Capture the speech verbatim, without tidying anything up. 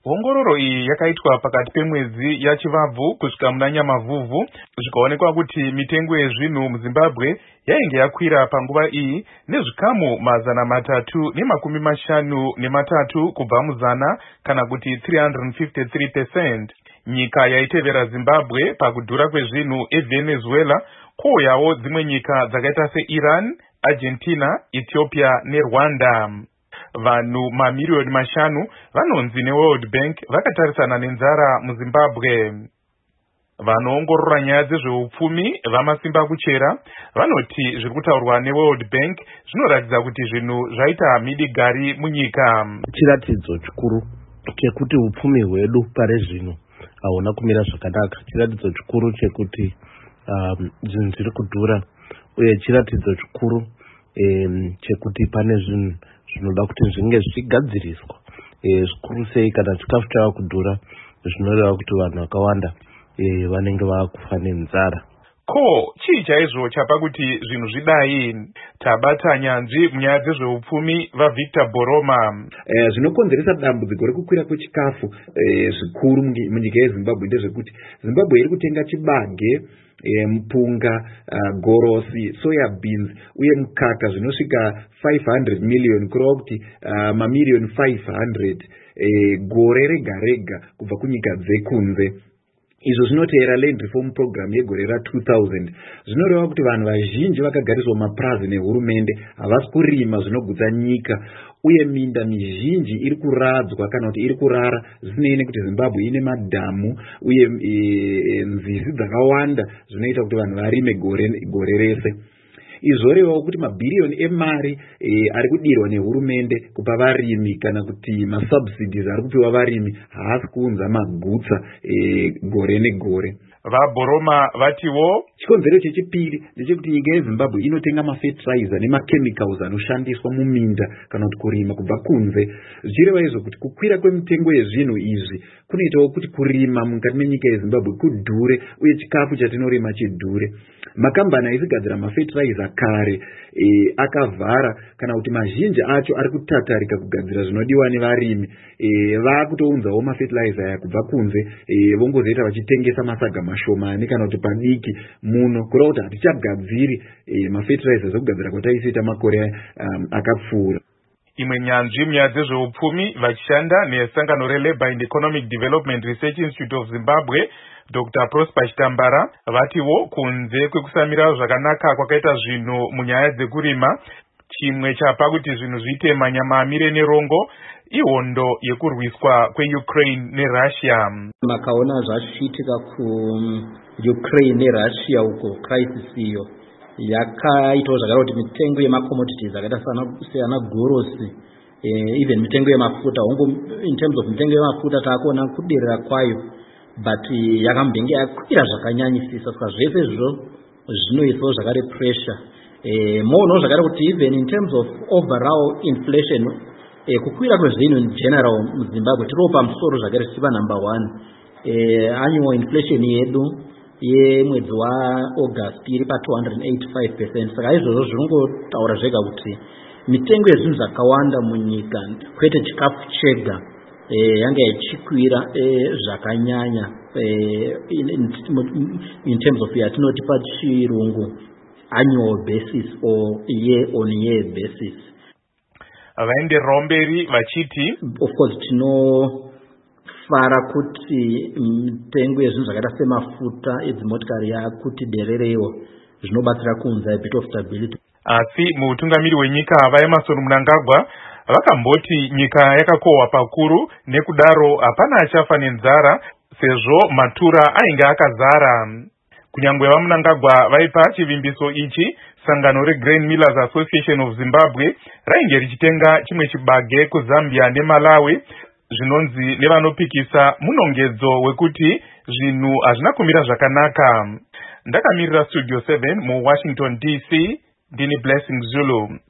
Ongororo iyi yakaitwa pakati pemwedzi yaChivabvu kusvika muna Nyamavhuvhu, zvikaonekwa kuti mitengo yezvinhu muZimbabwe yainge yakwira panguva iyi nezvikamu mazana matatu nemakumi mashanu nematatu kubva muzana, kana kuti three hundred fifty-three percent. Nyika yaitevera Zimbabwe pakudhura kwezvinhu eVenezuela, kwouyawo dzimwe nyika dzakaita seIran, Argentina, Ethiopia neRwanda. Vanhu mamiliyoni mashanu vanonzi neWorld Bank vakatarisana nenzara muZimbabwe. Vanoongorora nyaya dzezveupfumi vamasimba kuchera vanoti zviri kutaurwa neWorld Bank zvinoratidza kuti zvinhu zvaita midigari munyika. Chiratidzo chikuru chekuti upfumi hwedu pare zvino hauna kumira zvakanaka. Chiratidzo chikuru chekuti um, zvinhu zviri kudhura, uye chiratidzo chikuru um, chekuti pane zvinhu zvinoda kuti zvinge zvichigadziriswa. E, zvikuru sei kana chikafu chava kudhura zvinoreva kuti vanhu vakawanda e, vanenge vakufa nenzara. Ko chii chaizvo chapa kuti zvinhu zvidai? Tabata nyanzvi munyaya dzezveupfumi vaVictor Boroma. E, zvinokonzeresa dambudziko rekukwira kwechikafu e, zvikuru munyika yeZimbabwe ndezvekuti Zimbabwe iri kutenga chibage, E, mpunga, uh, gorosi, soya beans uye mukaka zvinosvika five hundred million kurova kuti uh, mamiliyoni five hundred e, gore rega rega kubva kunyika dzekunze. Izvo zvinoteera Land Reform Program yegore ra two thousand. Zvinoreva kuti vanhu vazhinji vakagariswa mapurazi nehurumende havasi kurima zvinogutsa nyika, uye minda mizhinji iri kuradzwa kana kuti iri kurara zvinei nekuti Zimbabwe ine madhamu uye e, nzizi dzakawanda zvinoita kuti vanhu varime gore, gore rese. Izvorevawo kuti mabhiriyoni emari e, ari kudirwa nehurumende kupa varimi kana kuti masubsidies ari kupiwa varimi haasi kuunza magutsa e, gore negore. VaBoroma vatiwo chikonzero chechipiri ndechekuti nyika yeZimbabwe inotenga mafertilizer nemachemicals anoshandiswa muminda kana kuti kurima kubva kunze. Zvichireva izvo kuti kukwira kwemitengo yezvinhu izvi kunoitawo kuti kurima mukati menyika yeZimbabwe kudhure uye chikafu chatinorima chidhure. Makambani aizigadzira mafertilizer kare e, akavhara kana kuti mazhinji acho ari kutatarika kugadzira zvinodiwa nevarimi. E, vakutounzawo mafertilizer aya kubva kunze, e, vongozoita vachitengesa masaga mashomani kana kuti padiki muno, kureva kuti hatichagadziri e, mafertilizer zokugadzira kwataisiita makore um, akapfuura. Imwe nyanzvi munyaya dzezveupfumi vachishanda nesangano reLabour and Economic Development Research Institute of Zimbabwe, Doctor Prosper Chitambara, vatiwo kunze kwekusamira zvakanaka kwakaita zvinhu munyaya dzekurima, chimwe chapa kuti zvinhu zviite manyama amire nerongo ihondo yekurwiswa kweUkraine neRussia. Makaona zvachiitika kuUkraine neRussia uko crisis iyo yakaitawo zvakare kuti mitengo yemacommodities akaita seana gorosi, e, even mitengo yemafuta, hongo in terms of mitengo yemafuta taakuona kuderera kwayo, but yakambenge yakwira zvakanyanyisisa. Saka zvese izvo zvinoisawo zvakare pressure. E, moonawo zvakare kuti even in terms of overall inflation, e, kukwira kwezvinhu in general muZimbabwe tiriwo pamusoro zvakare tichiva number one. E, annual inflation yedu yemwedzi waAugust iri pa two hundred eighty-five percent. Saka izvozvo zvinongotaura zvega kuti mitengo yezvinhu zvakawanda munyika, kwete chikafu chega, e, yanga ichikwira e, zvakanyanya e, in, in, in terms of yatinoti pachirungu annual basis or year on year basis. Vaendererawo mberi vachiti of course tino fara kuti mitengo yezvinhu zvakaita semafuta edzimotikari yakuti dererewo, zvinobatsira kuunza a bit of stability. Asi mutungamiri wenyika vaEmmerson Mnangagwa vakamboti nyika yakakohwa pakuru, nekudaro hapana achafa nenzara sezvo matura ainge akazara. Kunyangwe vaMnangagwa vaipa chivimbiso ichi, sangano reGrain Millers Association of Zimbabwe rainge richitenga chimwe chibage kuZambia neMalawi, zvinonzi nevanopikisa munongedzo wekuti zvinhu hazvina kumira zvakanaka. Ndakamirira Studio seven muWashington D C, ndini Blessing Zulu.